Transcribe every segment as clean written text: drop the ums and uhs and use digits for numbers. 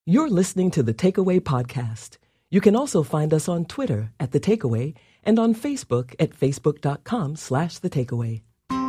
You're listening to The Takeaway Podcast. You can also find us on Twitter at The Takeaway and on Facebook at facebook.com/The Takeaway.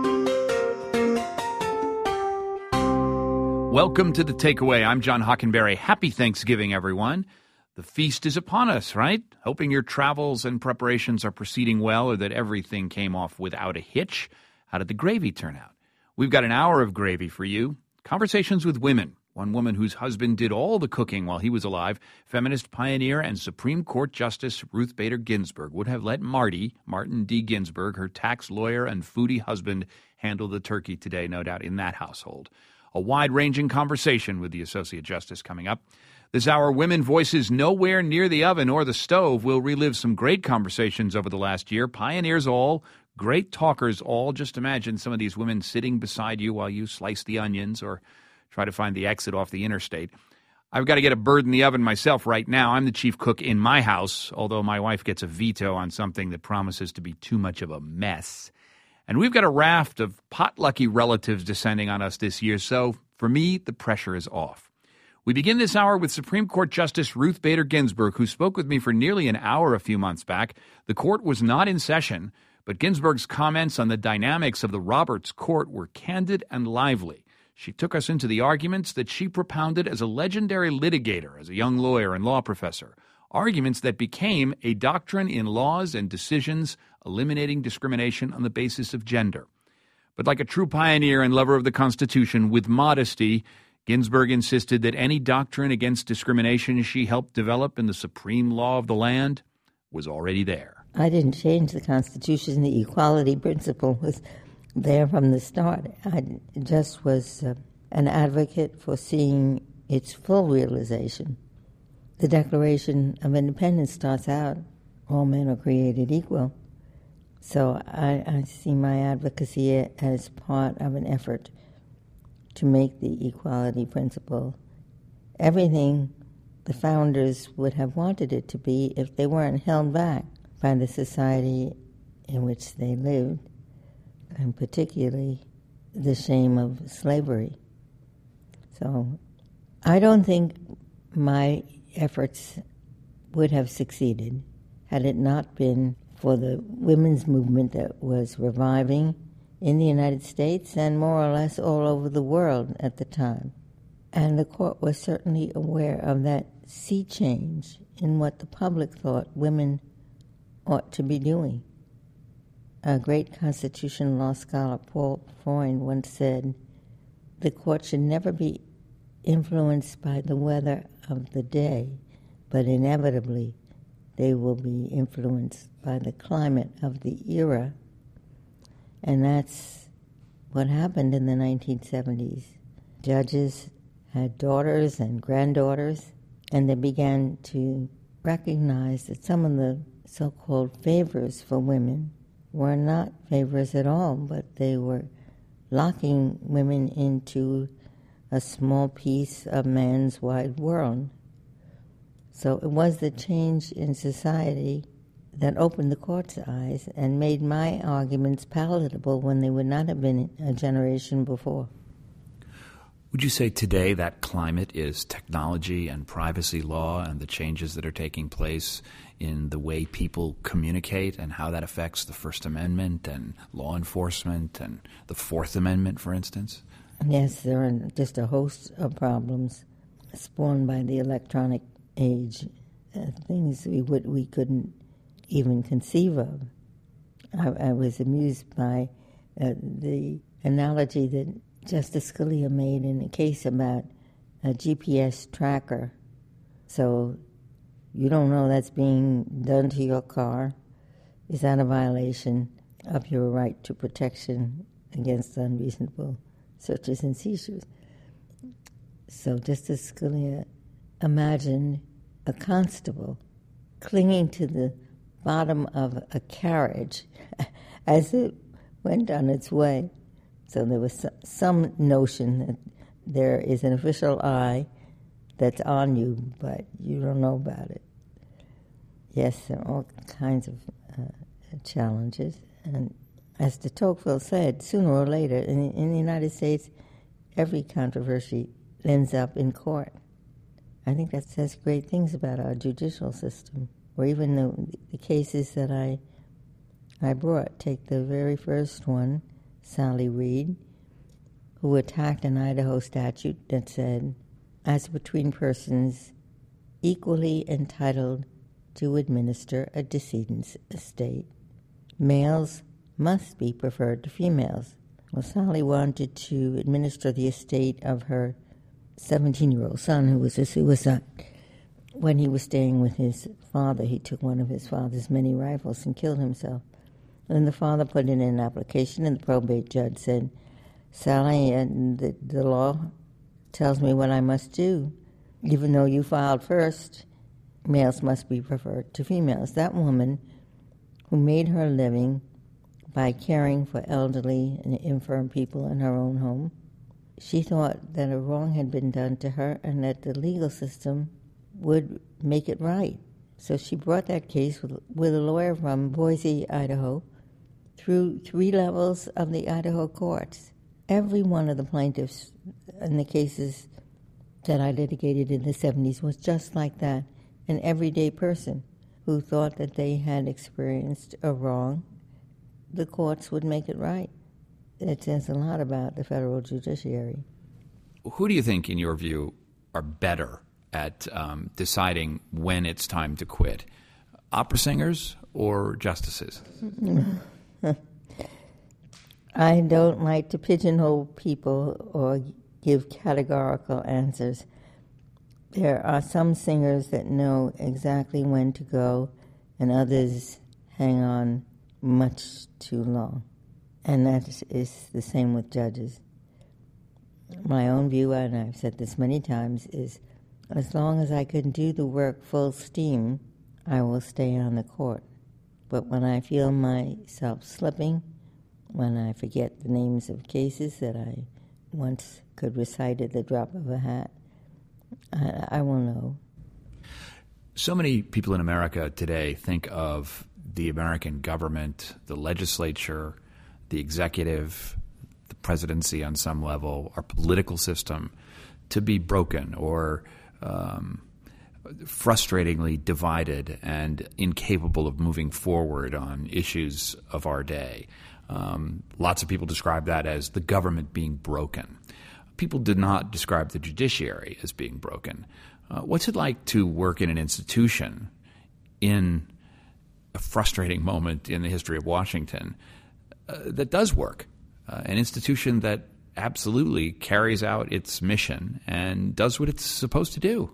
Welcome to The Takeaway. I'm John Hockenberry. Happy Thanksgiving, everyone. The feast is upon us, right? Hoping your travels and preparations are proceeding well or that everything came off without a hitch. How did the gravy turn out? We've got an hour of gravy for you. Conversations with women. One woman whose husband did all the cooking while he was alive, feminist pioneer and Supreme Court Justice Ruth Bader Ginsburg, would have let Martin D. Ginsburg, her tax lawyer and foodie husband, handle the turkey today, no doubt, in that household. A wide-ranging conversation with the Associate Justice coming up. This hour, Women Voices Nowhere Near the Oven or the Stove will relive some great conversations over the last year. Pioneers all, great talkers all. Just imagine some of these women sitting beside you while you slice the onions or try to find the exit off the interstate. I've got to get a bird in the oven myself right now. I'm the chief cook in my house, although my wife gets a veto on something that promises to be too much of a mess. And we've got a raft of potlucky relatives descending on us this year, so for me, the pressure is off. We begin this hour with Supreme Court Justice Ruth Bader Ginsburg, who spoke with me for nearly an hour a few months back. The court was not in session, but Ginsburg's comments on the dynamics of the Roberts Court were candid and lively. She took us into the arguments that she propounded as a legendary litigator, as a young lawyer and law professor, arguments that became a doctrine in laws and decisions eliminating discrimination on the basis of gender. But like a true pioneer and lover of the Constitution, with modesty, Ginsburg insisted that any doctrine against discrimination she helped develop in the supreme law of the land was already there. I didn't change the Constitution. The equality principle was there from the start. I just was an advocate for seeing its full realization. The Declaration of Independence starts out, all men are created equal. So I see my advocacy as part of an effort to make the equality principle everything the founders would have wanted it to be if they weren't held back by the society in which they lived, and particularly the shame of slavery. So I don't think my efforts would have succeeded had it not been for the women's movement that was reviving in the United States and more or less all over the world at the time. And the court was certainly aware of that sea change in what the public thought women ought to be doing. A great constitutional law scholar, Paul Freund, once said, "The court should never be influenced by the weather of the day, but inevitably they will be influenced by the climate of the era." And that's what happened in the 1970s. Judges had daughters and granddaughters, and they began to recognize that some of the so-called favors for women were not favors at all, but they were locking women into a small piece of man's wide world. So it was the change in society that opened the court's eyes and made my arguments palatable when they would not have been a generation before. Would you say today that climate is technology and privacy law and the changes that are taking place in the way people communicate and how that affects the First Amendment and law enforcement and the Fourth Amendment, for instance? Yes, there are just a host of problems spawned by the electronic age, things we couldn't even conceive of. I was amused by the analogy that Justice Scalia made in a case about a GPS tracker. So you don't know that's being done to your car. Is that a violation of your right to protection against unreasonable searches and seizures? So Justice Scalia imagined a constable clinging to the bottom of a carriage as it went on its way. So there was some notion that there is an official eye that's on you, but you don't know about it. Yes, there are all kinds of challenges. And as de Tocqueville said, sooner or later, in the United States, every controversy ends up in court. I think that says great things about our judicial system. Or even the cases that I brought. Take the very first one, Sally Reed, who attacked an Idaho statute that said, as between persons equally entitled to administer a decedent's estate, males must be preferred to females. Well, Sally wanted to administer the estate of her 17-year-old son, who was a suicide. When he was staying with his father, he took one of his father's many rifles and killed himself. And the father put in an application, and the probate judge said, Sally, the law tells me what I must do. Even though you filed first, males must be preferred to females. That woman, who made her living by caring for elderly and infirm people in her own home, she thought that a wrong had been done to her and that the legal system would make it right. So she brought that case with a lawyer from Boise, Idaho, through 3 levels of the Idaho courts. Every one of the plaintiffs in the cases that I litigated in the 70s was just like that, an everyday person who thought that they had experienced a wrong. The courts would make it right. It says a lot about the federal judiciary. Who do you think, in your view, are better at deciding when it's time to quit? Opera singers or justices? I don't like to pigeonhole people or give categorical answers. There are some singers that know exactly when to go, and others hang on much too long. And that is the same with judges. My own view, and I've said this many times, is as long as I can do the work full steam, I will stay on the court. But when I feel myself slipping, when I forget the names of cases that I once could recite at the drop of a hat, I will know. So many people in America today think of the American government, the legislature, the executive, the presidency on some level, our political system, to be broken or frustratingly divided and incapable of moving forward on issues of our day. Lots of people describe that as the government being broken. People did not describe the judiciary as being broken. What's it like to work in an institution in a frustrating moment in the history of Washington that does work, an institution that absolutely carries out its mission and does what it's supposed to do?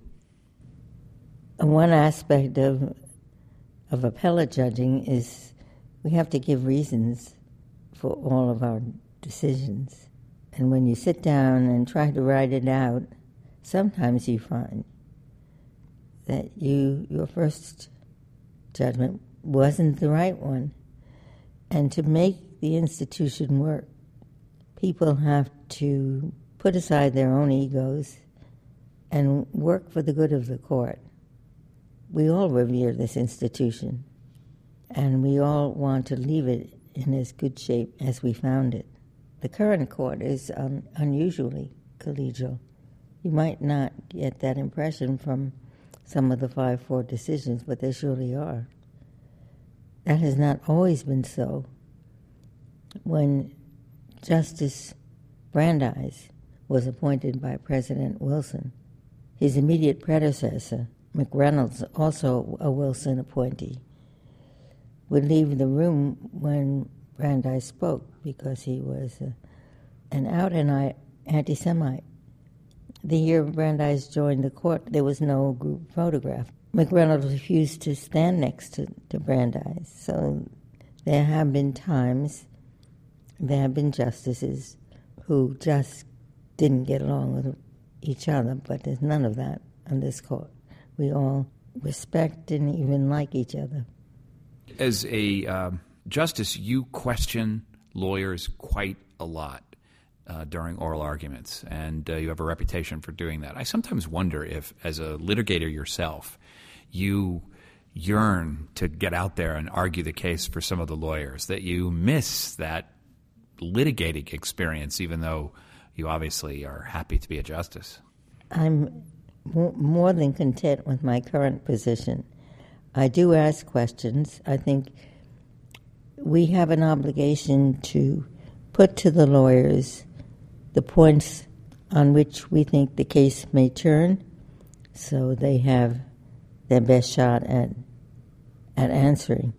One aspect of appellate judging is we have to give reasons for all of our decisions. And when you sit down and try to write it out, sometimes you find that your first judgment wasn't the right one. And to make the institution work, people have to put aside their own egos and work for the good of the court. We all revere this institution, and we all want to leave it in as good shape as we found it. The current court is unusually collegial. You might not get that impression from some of the 5-4 decisions, but they surely are. That has not always been so. When Justice Brandeis was appointed by President Wilson, his immediate predecessor, McReynolds, also a Wilson appointee, would leave the room when Brandeis spoke because he was an out-and-out anti-Semite. The year Brandeis joined the court, there was no group photograph. McReynolds refused to stand next to Brandeis. So there have been times, there have been justices who just didn't get along with each other, but there's none of that on this court. We all respect and even like each other. As a justice, you question lawyers quite a lot during oral arguments, and you have a reputation for doing that. I sometimes wonder if, as a litigator yourself, you yearn to get out there and argue the case for some of the lawyers, that you miss that litigating experience, even though you obviously are happy to be a justice. I'm more than content with my current position. I do ask questions. I think we have an obligation to put to the lawyers the points on which we think the case may turn, so they have their best shot at answering.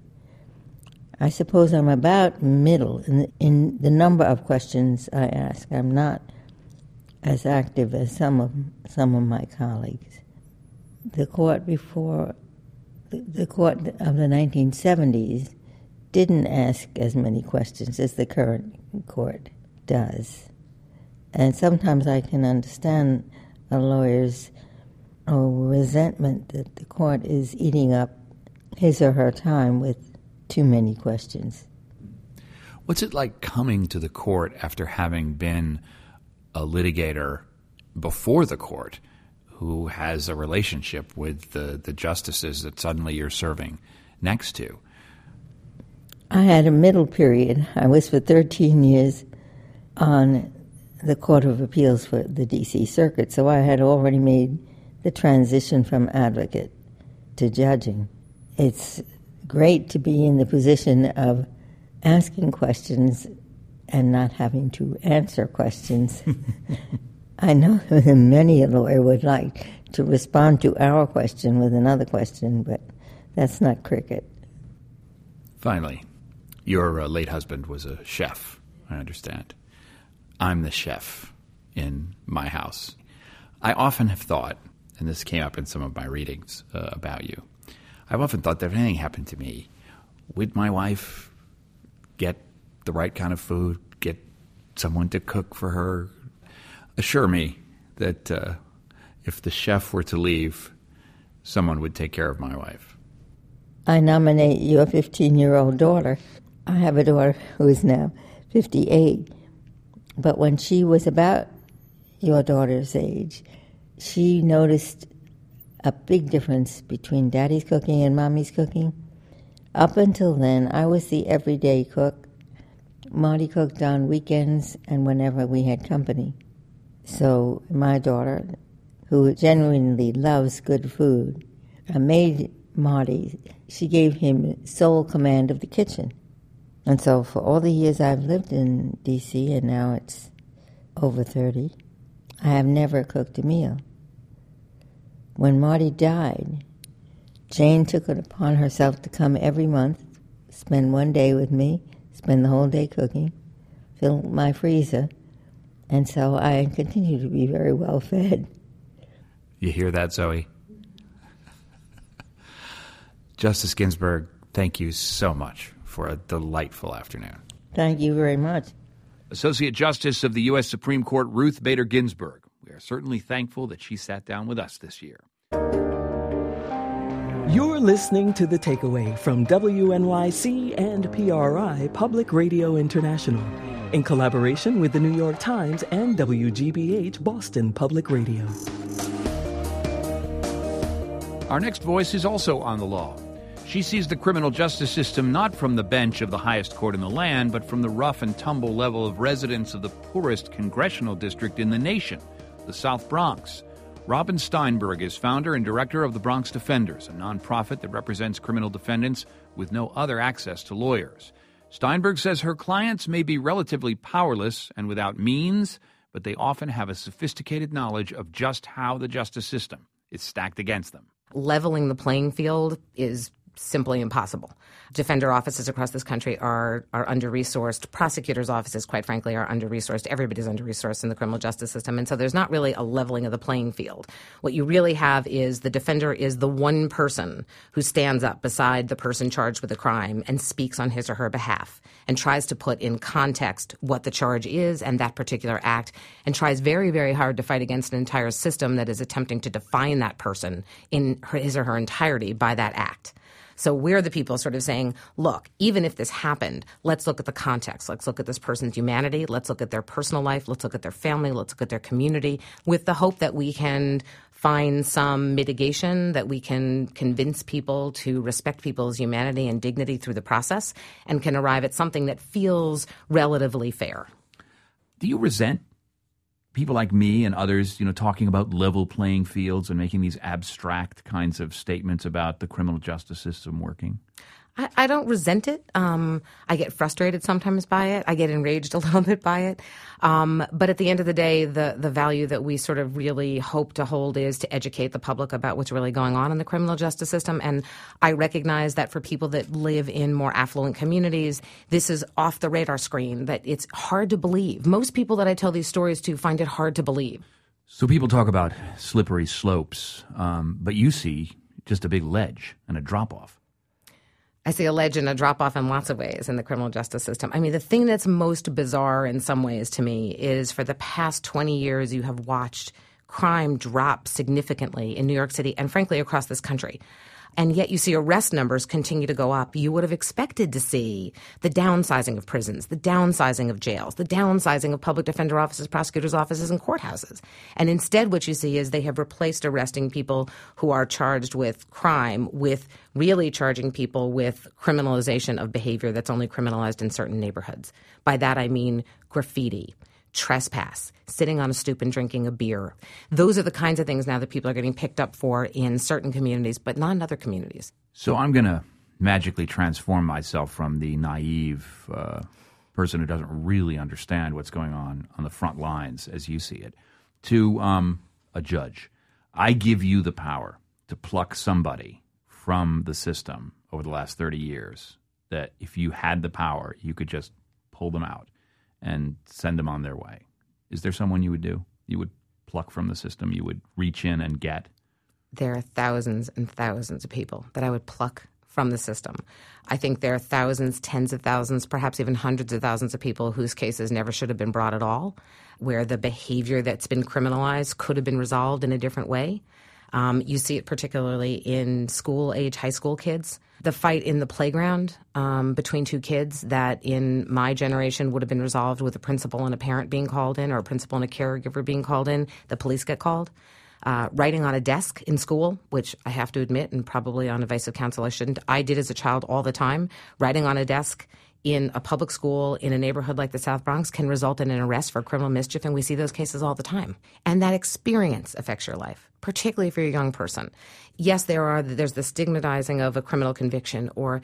I suppose I'm about middle in the number of questions I ask. I'm not as active as some of my colleagues. The court before the court of the 1970s didn't ask as many questions as the current court does. And sometimes I can understand a lawyer's resentment that the court is eating up his or her time with too many questions. What's it like coming to the court after having been a litigator before the court who has a relationship with the justices that suddenly you're serving next to? I had a middle period. I was for 13 years on the Court of Appeals for the D.C. Circuit, so I had already made the transition from advocate to judging. It's great to be in the position of asking questions and not having to answer questions. I know many a lawyer would like to respond to our question with another question, but that's not cricket. Finally, your late husband was a chef, I understand. I'm the chef in my house. I often have thought, and this came up in some of my readings about you, I've often thought that if anything happened to me, would my wife get the right kind of food, get someone to cook for her? Assure me that if the chef were to leave, someone would take care of my wife. I nominate your 15-year-old daughter. I have a daughter who is now 58. But when she was about your daughter's age, she noticed a big difference between Daddy's cooking and Mommy's cooking. Up until then, I was the everyday cook. Marty cooked on weekends and whenever we had company. So my daughter, who genuinely loves good food, made Marty, she gave him sole command of the kitchen. And so for all the years I've lived in D.C., and now it's over 30, I have never cooked a meal. When Marty died, Jane took it upon herself to come every month, spend one day with me, spend the whole day cooking, fill my freezer, and so I continue to be very well fed. You hear that, Zoe? Justice Ginsburg, thank you so much for a delightful afternoon. Thank you very much. Associate Justice of the U.S. Supreme Court, Ruth Bader Ginsburg. We are certainly thankful that she sat down with us this year. You're listening to The Takeaway from WNYC and PRI Public Radio International in collaboration with the New York Times and WGBH Boston Public Radio. Our next voice is also on the law. She sees the criminal justice system not from the bench of the highest court in the land, but from the rough and tumble level of residents of the poorest congressional district in the nation, the South Bronx. Robin Steinberg is founder and director of the Bronx Defenders, a nonprofit that represents criminal defendants with no other access to lawyers. Steinberg says her clients may be relatively powerless and without means, but they often have a sophisticated knowledge of just how the justice system is stacked against them. Leveling the playing field is simply impossible. Defender offices across this country are under-resourced. Prosecutors' offices, quite frankly, are under-resourced. Everybody's under-resourced in the criminal justice system. And so there's not really a leveling of the playing field. What you really have is the defender is the one person who stands up beside the person charged with a crime and speaks on his or her behalf and tries to put in context what the charge is and that particular act, and tries very, very hard to fight against an entire system that is attempting to define that person in his or her entirety by that act. So we're the people sort of saying, look, even if this happened, let's look at the context. Let's look at this person's humanity. Let's look at their personal life. Let's look at their family. Let's look at their community, with the hope that we can find some mitigation, that we can convince people to respect people's humanity and dignity through the process, and can arrive at something that feels relatively fair. Do you resent people like me and others, talking about level playing fields and making these abstract kinds of statements about the criminal justice system working? I don't resent it. I get frustrated sometimes by it. I get enraged a little bit by it. But at the end of the day, the value that we sort of really hope to hold is to educate the public about what's really going on in the criminal justice system. And I recognize that for people that live in more affluent communities, this is off the radar screen, that it's hard to believe. Most people that I tell these stories to find it hard to believe. So people talk about slippery slopes, but you see just a big ledge and a drop-off. I see a ledge and a drop-off in lots of ways in the criminal justice system. I mean, the thing that's most bizarre in some ways to me is for the past 20 years you have watched crime drop significantly in New York City and, frankly, across this country. And yet you see arrest numbers continue to go up. You would have expected to see the downsizing of prisons, the downsizing of jails, the downsizing of public defender offices, prosecutors' offices, and courthouses. And instead what you see is they have replaced arresting people who are charged with crime with really charging people with criminalization of behavior that's only criminalized in certain neighborhoods. By that I mean graffiti, trespass, sitting on a stoop and drinking a beer. Those are the kinds of things now that people are getting picked up for in certain communities, but not in other communities. So I'm going to magically transform myself from the naive person who doesn't really understand what's going on the front lines as you see it, to a judge. I give you the power to pluck somebody from the system over the last 30 years that if you had the power, you could just pull them out and send them on their way. Is there someone you would do? You would pluck from the system, you would reach in and get? There are thousands and thousands of people that I would pluck from the system. I think there are thousands, tens of thousands, perhaps even hundreds of thousands of people whose cases never should have been brought at all, where the behavior that's been criminalized could have been resolved in a different way. You see it particularly in school-age high school kids. The fight in the playground between two kids that in my generation would have been resolved with a principal and a parent being called in, or a principal and a caregiver being called in, the police get called. Writing on a desk in school, which I have to admit, and probably on advice of counsel I shouldn't, I did as a child all the time. Writing on a desk in a public school in a neighborhood like the South Bronx can result in an arrest for criminal mischief, and we see those cases all the time. And that experience affects your life, particularly if you're a young person. Yes, there's the stigmatizing of a criminal conviction or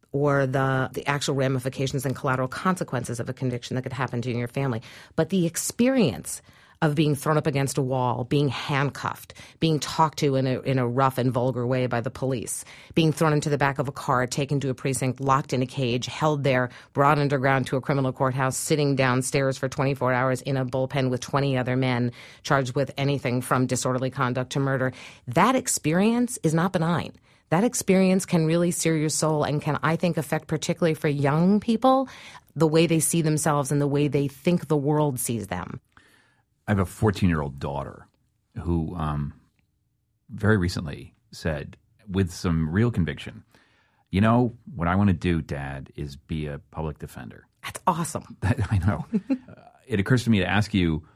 the actual ramifications and collateral consequences of a conviction that could happen to you and your family. But the experience of being thrown up against a wall, being handcuffed, being talked to in a rough and vulgar way by the police, being thrown into the back of a car, taken to a precinct, locked in a cage, held there, brought underground to a criminal courthouse, sitting downstairs for 24 hours in a bullpen with 20 other men charged with anything from disorderly conduct to murder. That experience is not benign. That experience can really sear your soul and can, I think, affect, particularly for young people, the way they see themselves and the way they think the world sees them. I have a 14-year-old daughter who very recently said, with some real conviction, what I want to do, Dad, is be a public defender. That's awesome. I know. It occurs to me to ask you,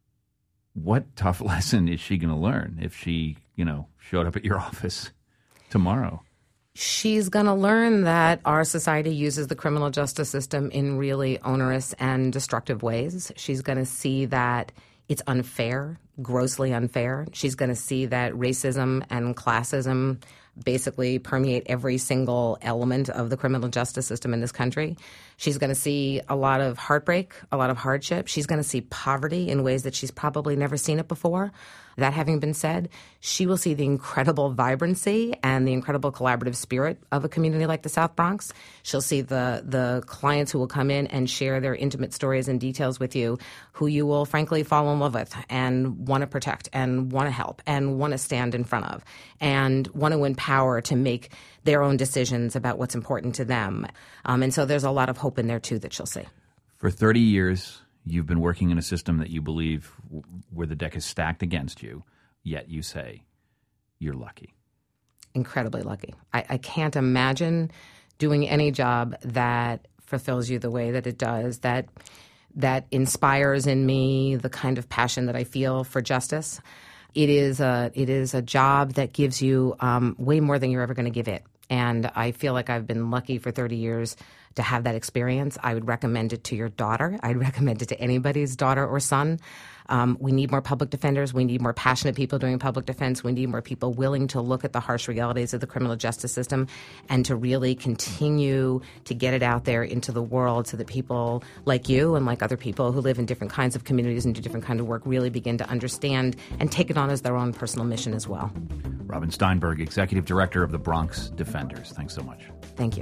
what tough lesson is she going to learn if she, showed up at your office tomorrow? She's going to learn that our society uses the criminal justice system in really onerous and destructive ways. She's going to see that it's unfair, grossly unfair. She's going to see that racism and classism basically permeate every single element of the criminal justice system in this country. She's going to see a lot of heartbreak, a lot of hardship. She's going to see poverty in ways that she's probably never seen it before. That having been said, she will see the incredible vibrancy and the incredible collaborative spirit of a community like the South Bronx. She'll see the clients who will come in and share their intimate stories and details with you, who you will frankly fall in love with and want to protect and want to help and want to stand in front of and want to empower to make their own decisions about what's important to them. And so there's a lot of hope in there, too, that she'll see. For 30 years, you've been working in a system that you believe where the deck is stacked against you, yet you say you're lucky. Incredibly lucky. I can't imagine doing any job that fulfills you the way that it does, that inspires in me the kind of passion that I feel for justice. It is a job that gives you way more than you're ever going to give it. And I feel like I've been lucky for 30 years to have that experience, I would recommend it to your daughter. I'd recommend it to anybody's daughter or son. We need more public defenders. We need more passionate people doing public defense. We need more people willing to look at the harsh realities of the criminal justice system and to really continue to get it out there into the world so that people like you and like other people who live in different kinds of communities and do different kinds of work really begin to understand and take it on as their own personal mission as well. Robin Steinberg, Executive Director of the Bronx Defenders. Thanks so much. Thank you.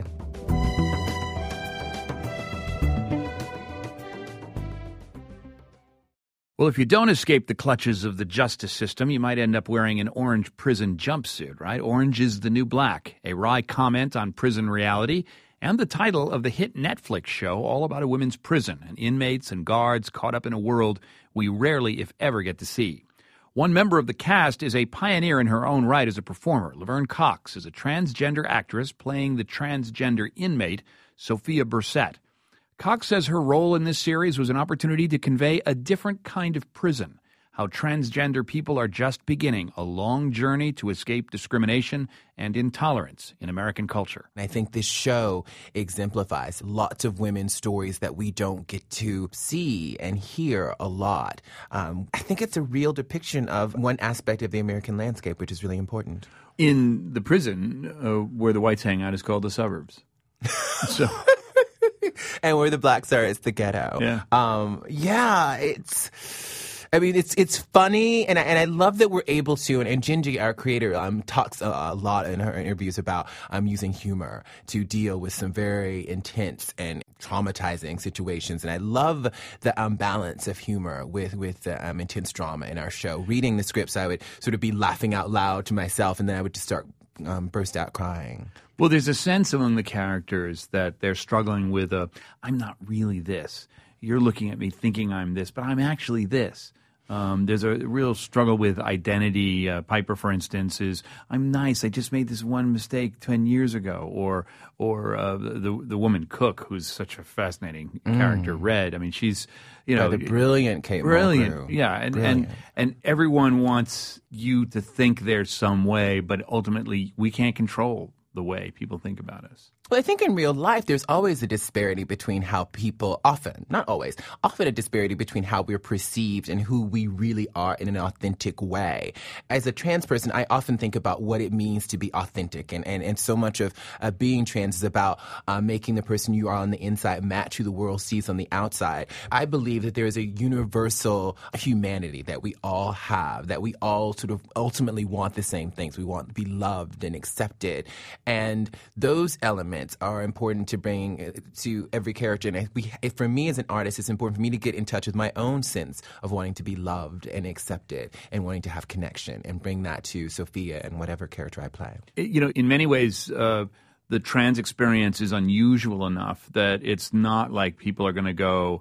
Well, if you don't escape the clutches of the justice system, you might end up wearing an orange prison jumpsuit, right? Orange is the new black, a wry comment on prison reality, and the title of the hit Netflix show all about a women's prison and inmates and guards caught up in a world we rarely, if ever, get to see. One member of the cast is a pioneer in her own right as a performer. Laverne Cox is a transgender actress playing the transgender inmate, Sophia Bursett. Cox says her role in this series was an opportunity to convey a different kind of prison, how transgender people are just beginning a long journey to escape discrimination and intolerance in American culture. I think this show exemplifies lots of women's stories that we don't get to see and hear a lot. I think it's a real depiction of one aspect of the American landscape, which is really important. In the prison where the whites hang out is called the suburbs. So... And where the blacks are, it's the ghetto. Yeah. It's funny, and I love that we're able to, and Gingy, our creator, talks a lot in her interviews about using humor to deal with some very intense and traumatizing situations. And I love the balance of humor with the intense drama in our show. Reading the scripts, I would sort of be laughing out loud to myself, and then I would just start burst out crying. Well, there's a sense among the characters that they're struggling with I'm not really this. You're looking at me thinking I'm this, but I'm actually this. There's a real struggle with identity. Piper, for instance, is I'm nice. I just made this one mistake 10 years ago. Or the woman Cook, who's such a fascinating character, Red. I mean, she's the brilliant Kate Brilliant, Mulgrew. yeah, Brilliant. And everyone wants you to think there's some way, but ultimately we can't control the way people think about us. Well, I think in real life, there's always a disparity between how people often a disparity between how we're perceived and who we really are in an authentic way. As a trans person, I often think about what it means to be authentic. And so much of being trans is about making the person you are on the inside match who the world sees on the outside. I believe that there is a universal humanity that we all have, that we all sort of ultimately want the same things. We want to be loved and accepted. And those elements are important to bring to every character. And for me as an artist, it's important for me to get in touch with my own sense of wanting to be loved and accepted and wanting to have connection and bring that to Sophia and whatever character I play. In many ways, the trans experience is unusual enough that it's not like people are going to go,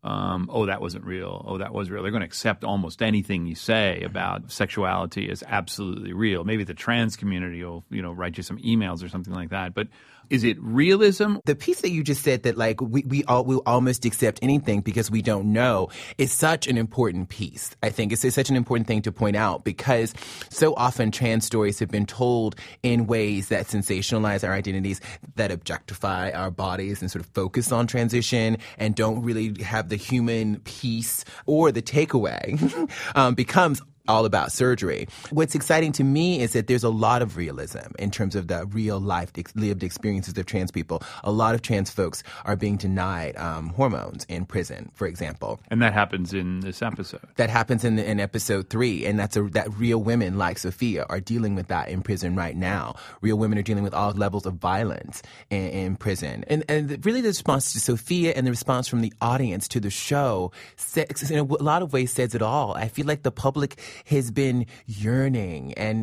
oh, that wasn't real. Oh, that was real. They're going to accept almost anything you say about sexuality as absolutely real. Maybe the trans community will, write you some emails or something like that. But is it realism? The piece that you just said that we will almost accept anything because we don't know is such an important piece. I think it's such an important thing to point out because so often trans stories have been told in ways that sensationalize our identities, that objectify our bodies and sort of focus on transition and don't really have the human piece, or the takeaway becomes all about surgery. What's exciting to me is that there's a lot of realism in terms of the real life lived experiences of trans people. A lot of trans folks are being denied hormones in prison, for example. And that happens in this episode. That happens in episode 3, and that real women like Sophia are dealing with that in prison right now. Real women are dealing with all levels of violence in prison. And really the response to Sophia and the response from the audience to the show in a lot of ways says it all. I feel like the public has been yearning and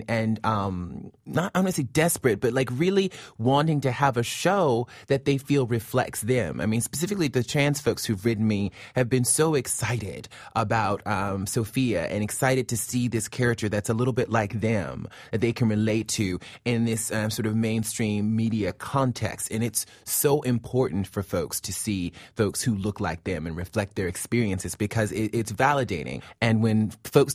not, I don't want to say desperate, but like really wanting to have a show that they feel reflects them. I mean, specifically the trans folks who've written me have been so excited about Sophia and excited to see this character that's a little bit like them, that they can relate to in this sort of mainstream media context. And it's so important for folks to see folks who look like them and reflect their experiences because it's validating. And when folks can look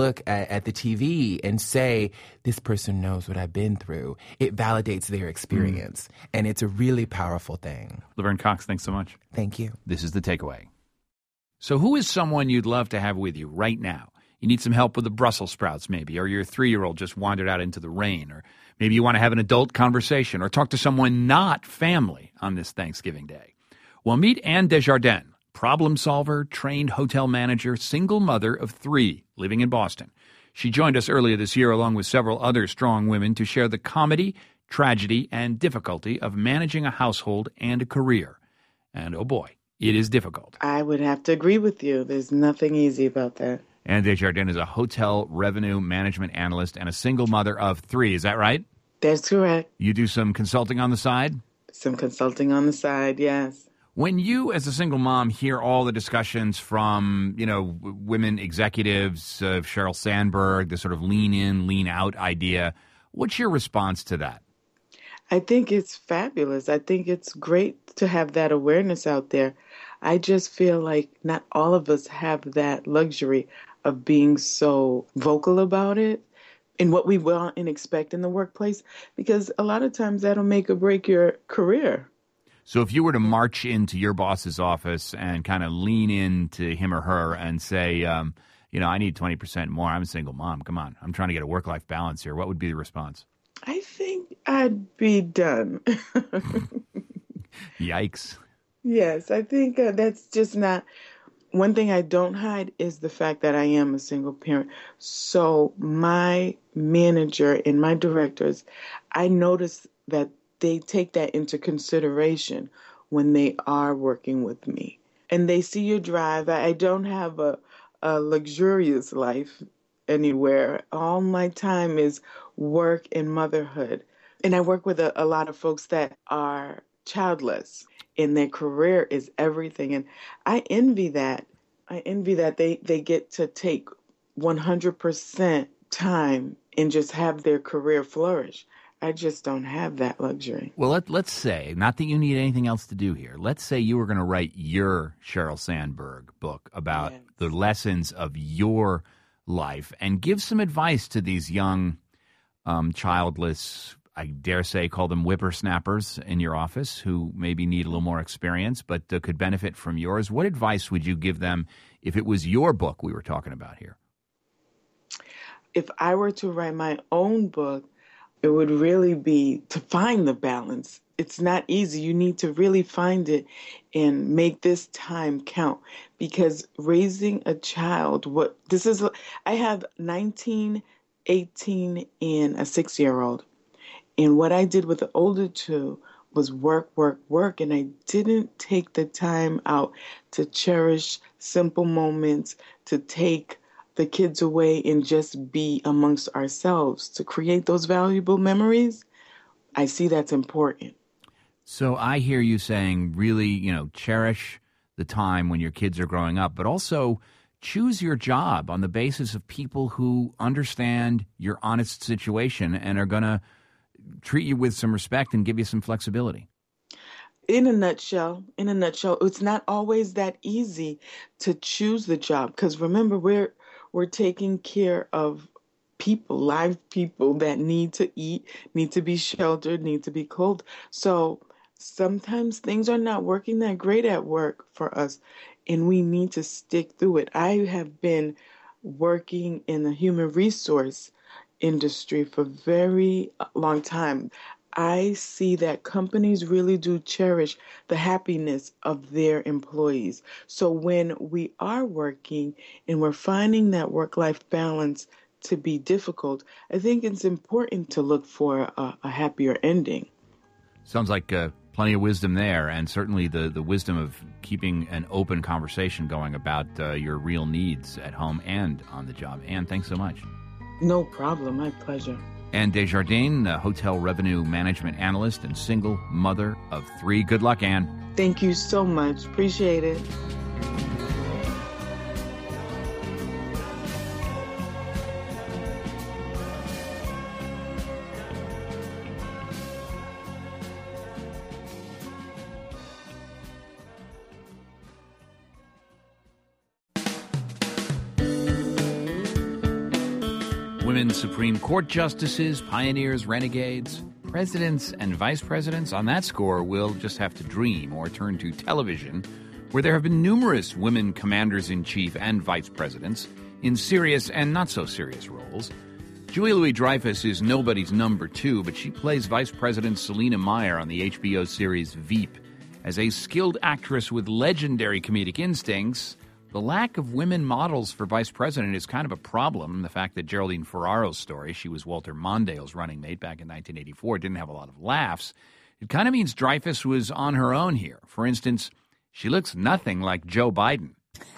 look at the TV and say, this person knows what I've been through, it validates their experience. And it's a really powerful thing. Laverne Cox, thanks so much. Thank you. This is The Takeaway. So who is someone you'd love to have with you right now? You need some help with the Brussels sprouts maybe, or your 3-year-old just wandered out into the rain, or maybe you want to have an adult conversation or talk to someone not family on this Thanksgiving Day. Well, meet Anne Desjardins, problem solver, trained hotel manager, single mother of 3 living in Boston. She joined us earlier this year along with several other strong women to share the comedy, tragedy, and difficulty of managing a household and a career. And oh boy, it is difficult. I would have to agree with you. There's nothing easy about that. Anne Desjardins is a hotel revenue management analyst and a single mother of 3. Is that right? That's correct. You do some consulting on the side? Some consulting on the side, yes. When you, as a single mom, hear all the discussions from, women executives, Sheryl Sandberg, the sort of lean in, lean out idea, what's your response to that? I think it's fabulous. I think it's great to have that awareness out there. I just feel like not all of us have that luxury of being so vocal about it and what we want and expect in the workplace, because a lot of times that'll make or break your career. So if you were to march into your boss's office and kind of lean into him or her and say, I need 20% more, I'm a single mom, come on, I'm trying to get a work-life balance here, what would be the response? I think I'd be done. Yikes. Yes, I think that's just not... One thing I don't hide is the fact that I am a single parent. So my manager and my directors, I notice that they take that into consideration when they are working with me. And they see your drive. I don't have a luxurious life anywhere. All my time is work and motherhood. And I work with a lot of folks that are childless, and their career is everything. And I envy that. I envy that they get to take 100% time and just have their career flourish. I just don't have that luxury. Well, let's say, not that you need anything else to do here, let's say you were going to write your Sheryl Sandberg book about the lessons of your life and give some advice to these young, childless, I dare say, call them whippersnappers in your office who maybe need a little more experience but could benefit from yours. What advice would you give them if it was your book we were talking about here? If I were to write my own book, it would really be to find the balance. It's not easy. You need to really find it and make this time count, because raising a child, I have 19, 18, and a 6-year-old. And what I did with the older 2 was work, work, work. And I didn't take the time out to cherish simple moments, to take the kids away and just be amongst ourselves, to create those valuable memories. I see that's important. So I hear you saying really, cherish the time when your kids are growing up, but also choose your job on the basis of people who understand your honest situation and are going to treat you with some respect and give you some flexibility. In a nutshell, it's not always that easy to choose the job, because remember, we're taking care of people, live people that need to eat, need to be sheltered, need to be clothed. So sometimes things are not working that great at work for us, and we need to stick through it. I have been working in the human resource industry for a very long time. I see that companies really do cherish the happiness of their employees. So when we are working and we're finding that work-life balance to be difficult, I think it's important to look for a happier ending. Sounds like plenty of wisdom there, and certainly the wisdom of keeping an open conversation going about your real needs at home and on the job. Anne, thanks so much. No problem. My pleasure. Anne Desjardins, hotel revenue management analyst and single mother of 3. Good luck, Anne. Thank you so much. Appreciate it. women Supreme Court justices, pioneers, renegades, presidents, and vice presidents. On that score, we'll just have to dream or turn to television, where there have been numerous women commanders-in-chief and vice presidents in serious and not-so-serious roles. Julia Louis-Dreyfus is nobody's number two, but she plays Vice President Selina Meyer on the HBO series Veep. As a skilled actress with legendary comedic instincts, the lack of women models for vice president is kind of a problem. The fact that Geraldine Ferraro's story, she was Walter Mondale's running mate back in 1984, didn't have a lot of laughs. It kind of means Dreyfus was on her own here. For instance, she looks nothing like Joe Biden.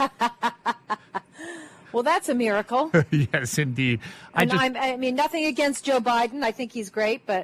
Well, that's a miracle. Yes, indeed. I mean, nothing against Joe Biden. I think he's great, but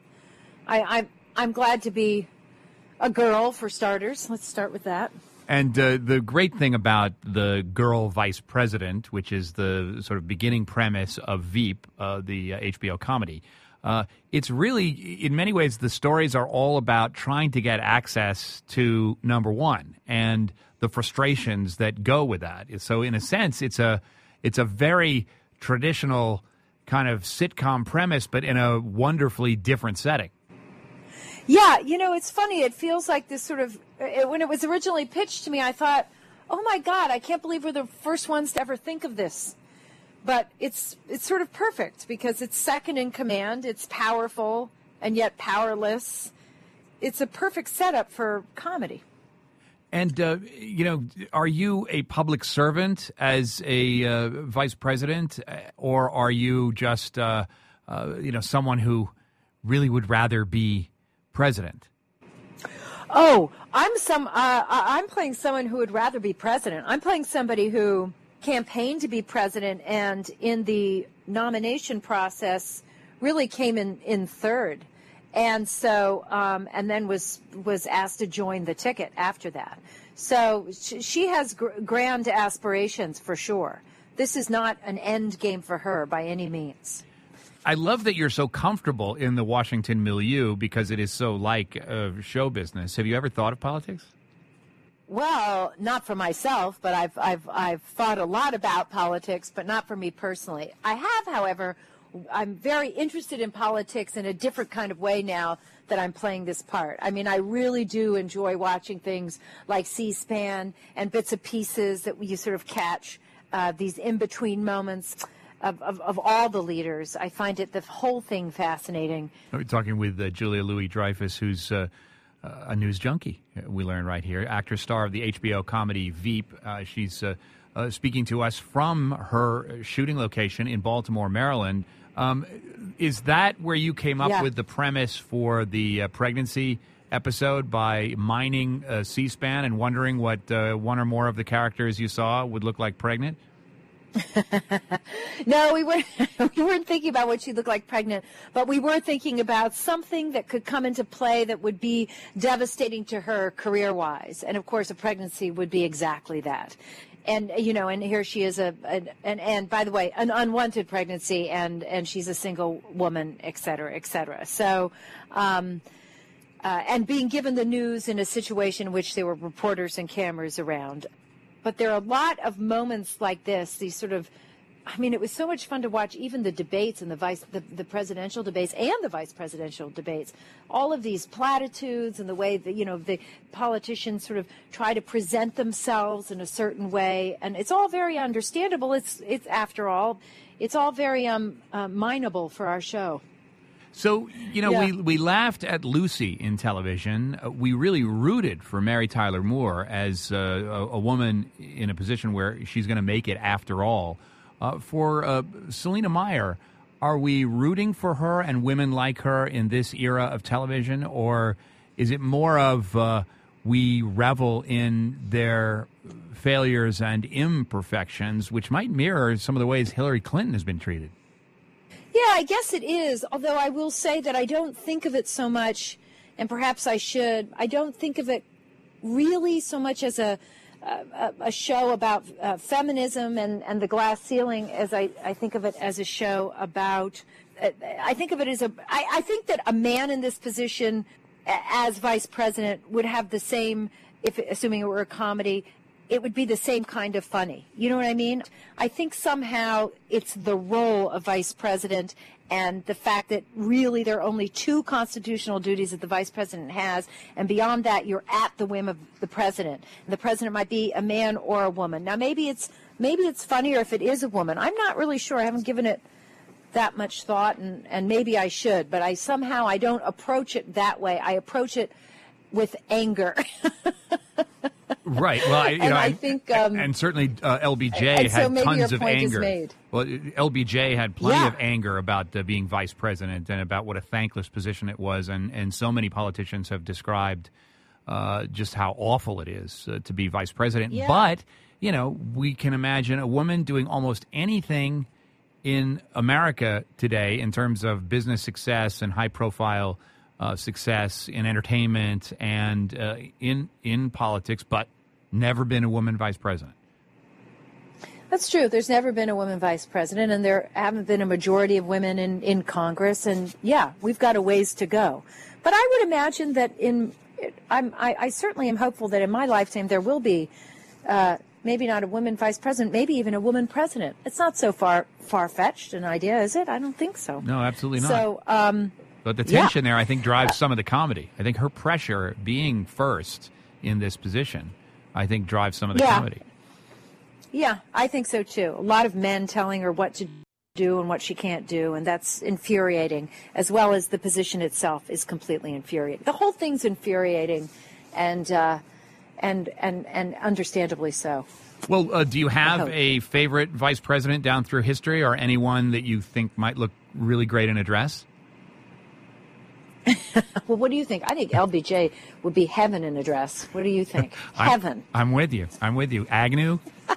I'm glad to be a girl, for starters. Let's start with that. And the great thing about the girl vice president, which is the sort of beginning premise of Veep, the HBO comedy, it's really, in many ways, the stories are all about trying to get access to number one and the frustrations that go with that. So in a sense, it's a very traditional kind of sitcom premise, but in a wonderfully different setting. Yeah, it's funny. It feels like this sort of, when it was originally pitched to me, I thought, oh my God, I can't believe we're the first ones to ever think of this. But it's sort of perfect because it's second in command, it's powerful and yet powerless. It's a perfect setup for comedy. And, are you a public servant as a vice president, or are you just, someone who really would rather be president? Oh, I'm playing someone who would rather be president. I'm playing somebody who campaigned to be president and in the nomination process really came in third. And so, and then was asked to join the ticket after that. So she has grand aspirations for sure. This is not an end game for her by any means. I love that you're so comfortable in the Washington milieu because it is so like show business. Have you ever thought of politics? Well, not for myself, but I've thought a lot about politics, but not for me personally. I have, however. I'm very interested in politics in a different kind of way now that I'm playing this part. I mean, I really do enjoy watching things like C-SPAN and bits and pieces that you sort of catch, these in-between moments of all the leaders. I find the whole thing fascinating. We're talking with Julia Louis-Dreyfus, who's a news junkie, we learn right here, actress, star of the HBO comedy Veep. She's speaking to us from her shooting location in Baltimore, Maryland. Is that where you came up with the premise for the pregnancy episode, by mining C-SPAN and wondering what one or more of the characters you saw would look like pregnant? No, we weren't thinking about what she looked like pregnant, but we were thinking about something that could come into play that would be devastating to her career-wise. And, of course, a pregnancy would be exactly that. And, and here she is, and by the way, an unwanted pregnancy, and she's a single woman, et cetera, et cetera. So, and being given the news in a situation in which there were reporters and cameras around. But there are a lot of moments like this, these sort of, I mean, it was so much fun to watch even the debates and the presidential debates and the vice presidential debates. All of these platitudes and the way that, the politicians sort of try to present themselves in a certain way. And it's all very understandable. It's after all, it's all very mineable for our show. So, we laughed at Lucy in television. We really rooted for Mary Tyler Moore as a woman in a position where she's going to make it after all. For Selina Meyer, are we rooting for her and women like her in this era of television, or is it more of we revel in their failures and imperfections, which might mirror some of the ways Hillary Clinton has been treated? Yeah, I guess it is, although I will say that I don't think of it so much, and perhaps I should, I don't think of it really so much as a show about feminism and the glass ceiling as I think of it as a show about, I think of it as I think that a man in this position as vice president would have the same, assuming it were a comedy, it would be the same kind of funny. You know what I mean? I think somehow it's the role of vice president and the fact that really there are only 2 constitutional duties that the vice president has, and beyond that, you're at the whim of the president. And the president might be a man or a woman. Now, maybe it's funnier if it is a woman. I'm not really sure. I haven't given it that much thought, and maybe I should, but I don't approach it that way. I approach it with anger. Right. Well, I think, and certainly LBJ had tons of anger. Well, LBJ had plenty of anger about being vice president and about what a thankless position it was, and so many politicians have described just how awful it is to be vice president. Yeah. But we can imagine a woman doing almost anything in America today in terms of business success and high-profile success in entertainment and in politics, but never been a woman vice president. That's true. There's never been a woman vice president, and there haven't been a majority of women in Congress. And we've got a ways to go. But I would imagine that I certainly am hopeful that in my lifetime there will be maybe not a woman vice president, maybe even a woman president. It's not so far-fetched an idea, is it? I don't think so. No, absolutely not. So, but the tension there, I think, drives some of the comedy. I think her pressure being first in this position, I think, drives some of the comedy. Yeah, I think so, too. A lot of men telling her what to do and what she can't do, and that's infuriating, as well as the position itself is completely infuriating. The whole thing's infuriating, and understandably so. Well, do you have a favorite vice president down through history, or anyone that you think might look really great in a dress? Well, what do you think? I think LBJ would be heaven in a dress. What do you think? Heaven. I'm with you. Agnew?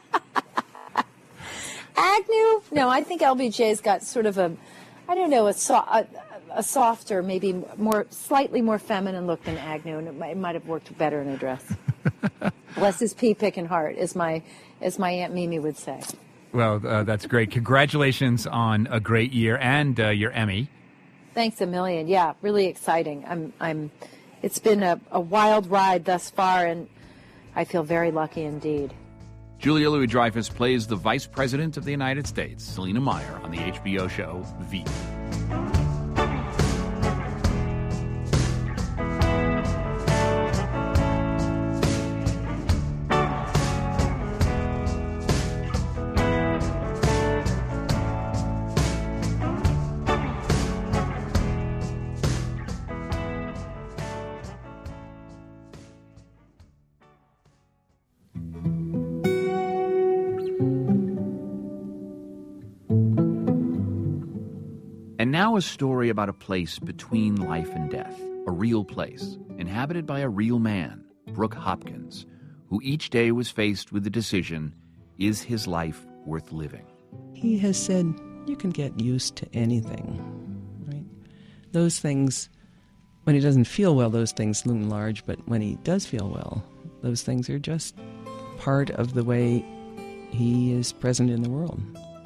Agnew? No, I think LBJ's got sort of a softer, maybe slightly more feminine look than Agnew, and it might have worked better in a dress. Bless his pea-picking heart, as my Aunt Mimi would say. Well, that's great. Congratulations on a great year and your Emmy. Thanks a million. Yeah, really exciting. It's been a wild ride thus far, and I feel very lucky indeed. Julia Louis-Dreyfus plays the Vice President of the United States, Selina Meyer, on the HBO show Veep. And now a story about a place between life and death, a real place, inhabited by a real man, Brooke Hopkins, who each day was faced with the decision, is his life worth living? He has said, you can get used to anything, right? Those things, when he doesn't feel well, those things loom large, but when he does feel well, those things are just part of the way he is present in the world.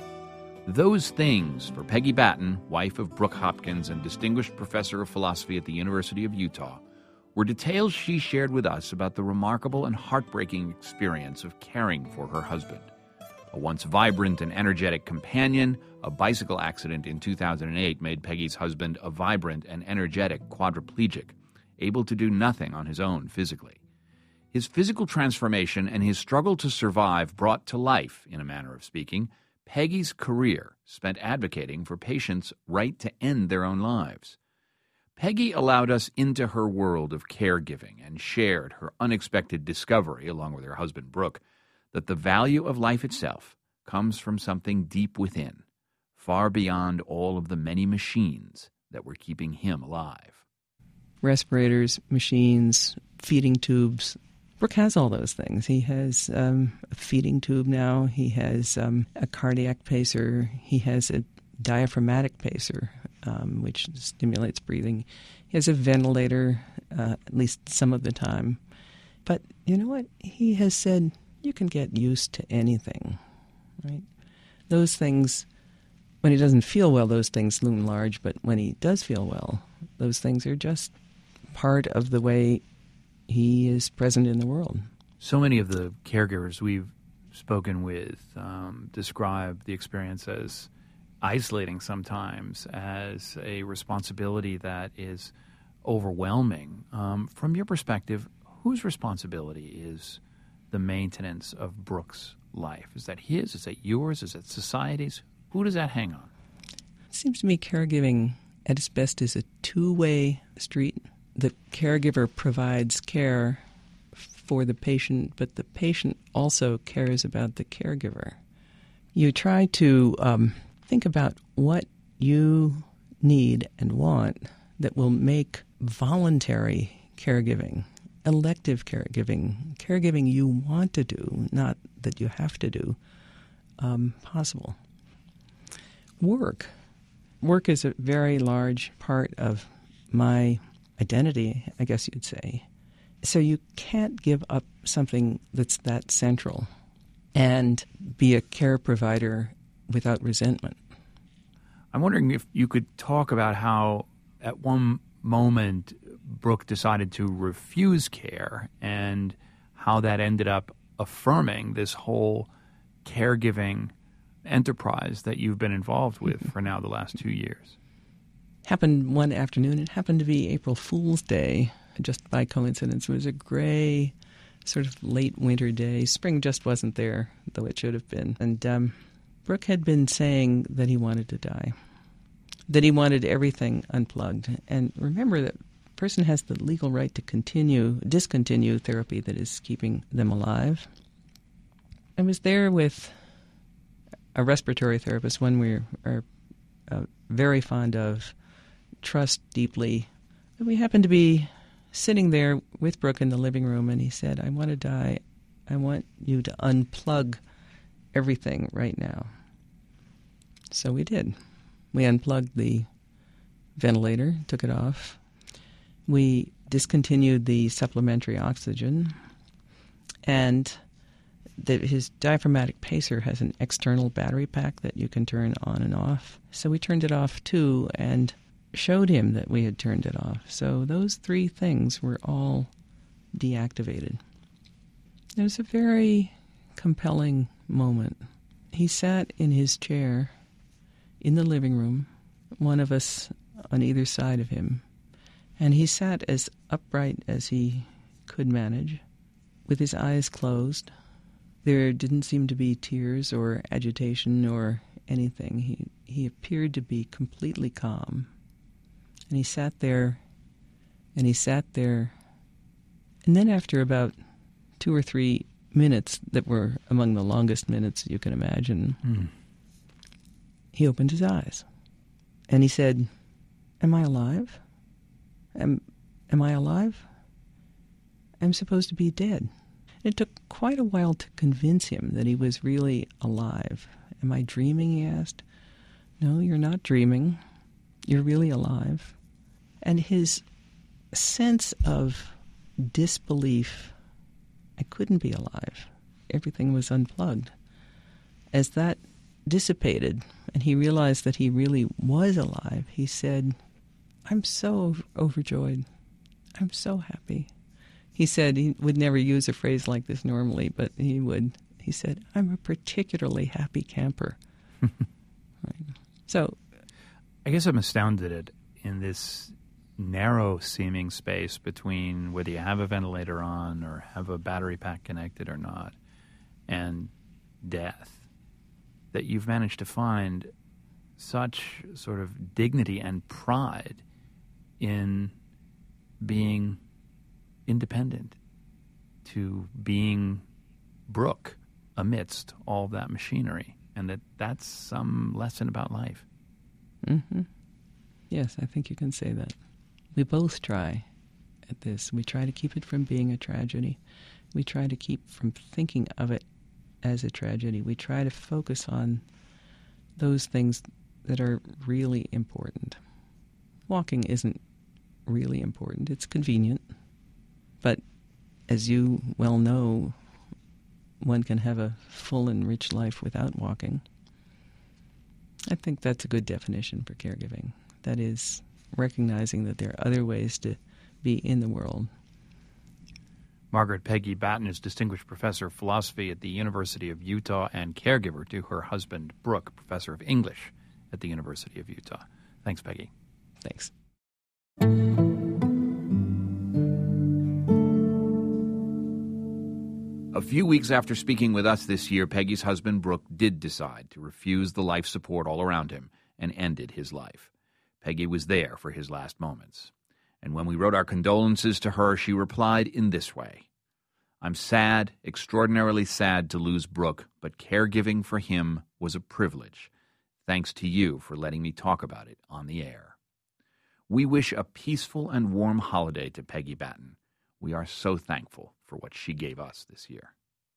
Those things, for Peggy Batten, wife of Brooke Hopkins and distinguished professor of philosophy at the University of Utah, were details she shared with us about the remarkable and heartbreaking experience of caring for her husband. A once vibrant and energetic companion, a bicycle accident in 2008 made Peggy's husband a vibrant and energetic quadriplegic, able to do nothing on his own physically. His physical transformation and his struggle to survive brought to life, in a manner of speaking, Peggy's career spent advocating for patients' right to end their own lives. Peggy allowed us into her world of caregiving and shared her unexpected discovery, along with her husband Brooke, that the value of life itself comes from something deep within, far beyond all of the many machines that were keeping him alive. Respirators, machines, feeding tubes. Brooke has all those things. He has a feeding tube now. He has a cardiac pacer. He has a diaphragmatic pacer, which stimulates breathing. He has a ventilator, at least some of the time. But you know what? He has said, you can get used to anything, right? Those things, when he doesn't feel well, those things loom large. But when he does feel well, those things are just part of the way he is present in the world. So many of the caregivers we've spoken with describe the experience as isolating sometimes, as a responsibility that is overwhelming. From your perspective, whose responsibility is the maintenance of Brooke's life? Is that his? Is that yours? Is it society's? Who does that hang on? It seems to me caregiving at its best is a two-way street. The caregiver provides care for the patient, but the patient also cares about the caregiver. You try to think about what you need and want that will make voluntary caregiving, elective caregiving you want to do, not that you have to do, possible. Work is a very large part of my identity, I guess you'd say. So you can't give up something that's that central and be a care provider without resentment. I'm wondering if you could talk about how at one moment Brooke decided to refuse care and how that ended up affirming this whole caregiving enterprise that you've been involved with for now the last 2 years. Happened one afternoon. It happened to be April Fool's Day, just by coincidence. It was a gray, sort of late winter day. Spring just wasn't there, though it should have been. And Brooke had been saying that he wanted to die, that he wanted everything unplugged. And remember that a person has the legal right to discontinue therapy that is keeping them alive. I was there with a respiratory therapist, one we are very fond of, trust deeply. We happened to be sitting there with Brooke in the living room, and he said, I want to die. I want you to unplug everything right now. So we did. We unplugged the ventilator, took it off. We discontinued the supplementary oxygen, and his diaphragmatic pacer has an external battery pack that you can turn on and off. So we turned it off too and showed him that we had turned it off. So those three things were all deactivated. It was a very compelling moment. He sat in his chair in the living room, one of us on either side of him, and he sat as upright as he could manage, with his eyes closed. There didn't seem to be tears or agitation or anything. He appeared to be completely calm. And he sat there, and he sat there. And then after about 2 or 3 minutes that were among the longest minutes you can imagine, he opened his eyes. And he said, am I alive? Am I alive? I'm supposed to be dead. It took quite a while to convince him that he was really alive. Am I dreaming, he asked. No, you're not dreaming. You're really alive. And his sense of disbelief, I couldn't be alive. Everything was unplugged. As that dissipated and he realized that he really was alive, he said, I'm so overjoyed. I'm so happy. He said he would never use a phrase like this normally, but he would. He said, I'm a particularly happy camper. Right. So I guess I'm astounded at in this narrow-seeming space between whether you have a ventilator on or have a battery pack connected or not, and death, that you've managed to find such sort of dignity and pride in being independent, to being Brooke amidst all that machinery, and that's some lesson about life. Mm-hmm. Yes, I think you can say that. We both try at this. We try to keep it from being a tragedy. We try to keep from thinking of it as a tragedy. We try to focus on those things that are really important. Walking isn't really important. It's convenient. But as you well know, one can have a full and rich life without walking. I think that's a good definition for caregiving. That is, recognizing that there are other ways to be in the world. Margaret Peggy Batten is Distinguished Professor of Philosophy at the University of Utah and caregiver to her husband, Brooke, Professor of English at the University of Utah. Thanks, Peggy. Thanks. A few weeks after speaking with us this year, Peggy's husband, Brooke, did decide to refuse the life support all around him and ended his life. Peggy was there for his last moments. And when we wrote our condolences to her, she replied in this way: "I'm sad, extraordinarily sad to lose Brooke, but caregiving for him was a privilege. Thanks to you for letting me talk about it on the air." We wish a peaceful and warm holiday to Peggy Batten. We are so thankful for what she gave us this year.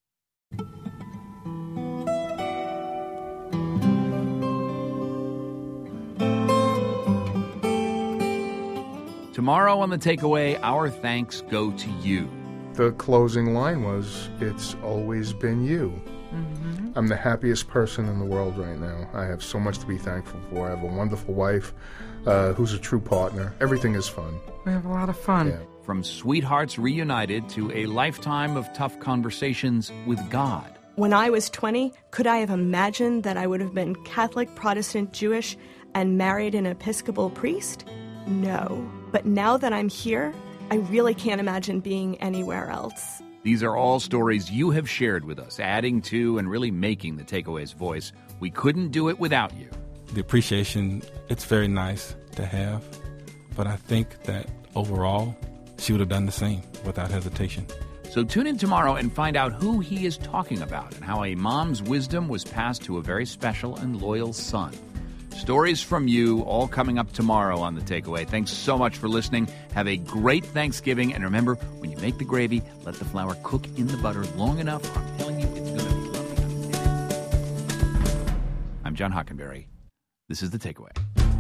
Tomorrow on The Takeaway, our thanks go to you. The closing line was, "It's always been you." Mm-hmm. I'm the happiest person in the world right now. I have so much to be thankful for. I have a wonderful wife who's a true partner. Everything is fun. We have a lot of fun. Yeah. From sweethearts reunited to a lifetime of tough conversations with God. When I was 20, could I have imagined that I would have been Catholic, Protestant, Jewish, and married an Episcopal priest? No. But now that I'm here, I really can't imagine being anywhere else. These are all stories you have shared with us, adding to and really making The Takeaway's voice. We couldn't do it without you. The appreciation, it's very nice to have, but I think that overall, she would have done the same without hesitation. So tune in tomorrow and find out who he is talking about and how a mom's wisdom was passed to a very special and loyal son. Stories from you all coming up tomorrow on The Takeaway. Thanks so much for listening. Have a great Thanksgiving. And remember, when you make the gravy, let the flour cook in the butter long enough. I'm telling you, it's going to be lovely. I'm John Hockenberry. This is The Takeaway.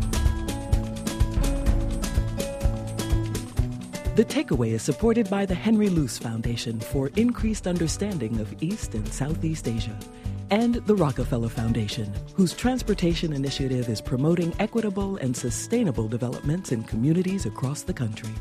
The Takeaway is supported by the Henry Luce Foundation for increased understanding of East and Southeast Asia, and the Rockefeller Foundation, whose transportation initiative is promoting equitable and sustainable developments in communities across the country.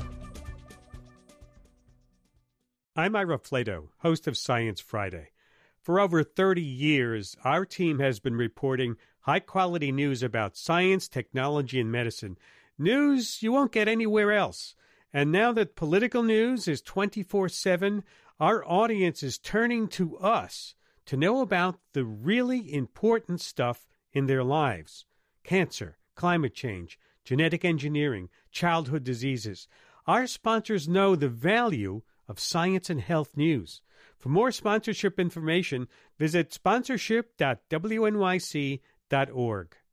I'm Ira Flato, host of Science Friday. For over 30 years, our team has been reporting high-quality news about science, technology, and medicine. News you won't get anywhere else. And now that political news is 24/7, our audience is turning to us to know about the really important stuff in their lives. Cancer, climate change, genetic engineering, childhood diseases. Our sponsors know the value of science and health news. For more sponsorship information, visit sponsorship.wnyc.org.